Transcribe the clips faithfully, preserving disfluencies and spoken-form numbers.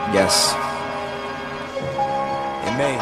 Yes. It may.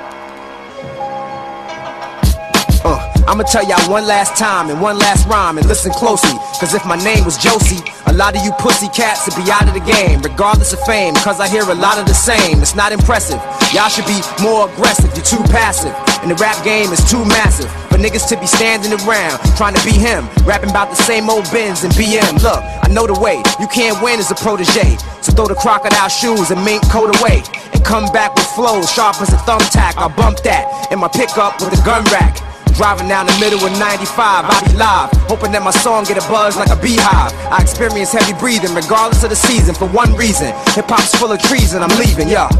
Uh, I'ma tell y'all one last time and one last rhyme, and listen closely, cause if my name was Josie, a lot of you pussy cats would be out of the game, regardless of fame, cause I hear a lot of the same. It's not impressive, y'all should be more aggressive, you're too passive, and the rap game is too massive for niggas to be standing around trying to be him, rapping about the same old Benz and B M. Look, I know the way, you can't win as a protege, so throw the crocodile shoes and mink coat away, and come back with flows sharp as a thumbtack. I'll bump that in my pickup with a gun rack. Driving down the middle of ninety-five, I be live, hoping that my song get a buzz like a beehive. I experience heavy breathing regardless of the season. For one reason, hip-hop's full of treason, I'm leaving, yo.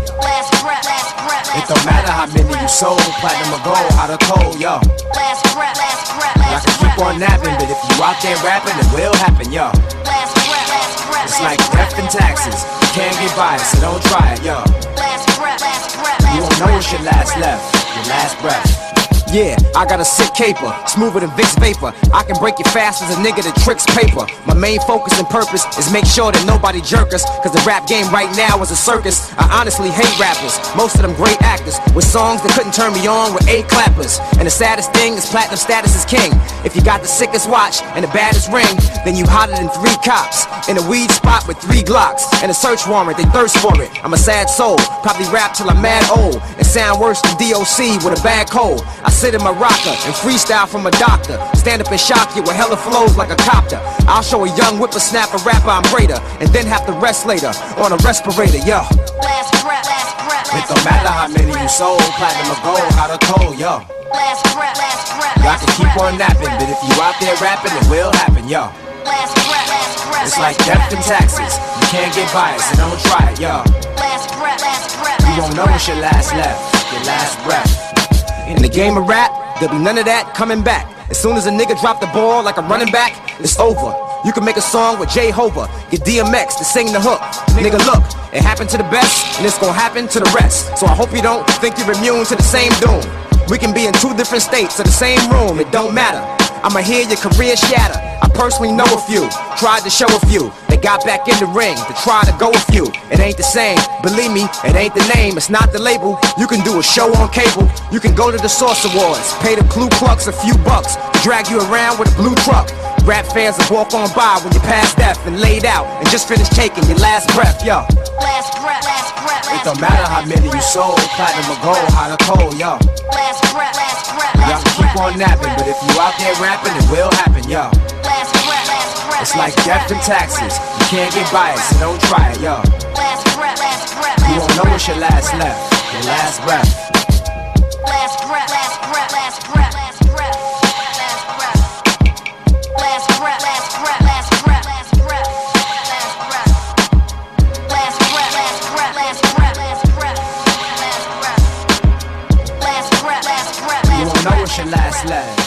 It don't matter how many you sold, platinum or gold, hot or cold, yo. I can keep on napping, but if you out there rapping, it will happen, yo. It's like death and taxes, you can't get by it, so don't try it, yo. You won't know what's your last left, your last breath. Yeah, I got a sick caper, smoother than Vicks Vapor. I can break you fast as a nigga that tricks paper. My main focus and purpose is make sure that nobody jerk us, cause the rap game right now is a circus. I honestly hate rappers, most of them great actors, with songs that couldn't turn me on with eight clappers. And the saddest thing is platinum status is king. If you got the sickest watch and the baddest ring, then you hotter than three cops in a weed spot with three Glocks and a search warrant, they thirst for it. I'm a sad soul, probably rap till I'm mad old and sound worse than D O C with a bad cold. I sit in my rocker and freestyle from a doctor, stand up and shock you with hella flows like a copter. I'll show a young whippersnapper rapper I'm greater, and then have to rest later on a respirator, yo. It don't matter how many you sold, platinum or gold, hot or cold, yo. Y'all can keep on napping, but if you out there rapping, it will happen, yo. It's like death and taxes, you can't get by it, so don't try it, yo. You won't know what's your last left, your last breath. In the game of rap, there'll be none of that coming back. As soon as a nigga drop the ball like a running back, it's over. You can make a song with J-Hova, get D M X to sing the hook. Nigga, look, it happened to the best, and it's gonna happen to the rest. So I hope you don't think you're immune to the same doom. We can be in two different states of the same room, it don't matter. I'ma hear your career shatter. I personally know a few, tried to show a few. They got back in the ring to try to go a few. It ain't the same, believe me, it ain't the name, it's not the label. You can do a show on cable, you can go to the Source Awards, pay the Ku Klux a few bucks to drag you around with a blue truck. Rap fans will walk on by when you're past death and laid out and just finished taking your last breath, yo. It don't matter how many you sold, platinum or gold, hot or cold, yo. Y'all can keep on napping, but if you out there rapping, it will happen, yo. It's like death and taxes, you can't get by it, so don't try it, yo. You won't know what's your last left, your last breath. Last breath, last breath, last breath, last breath, last breath, last breath, last breath, last breath, last breath, last breath, last breath, last breath, last breath, last breath, last breath, last breath, last breath. You won't know what's your last left.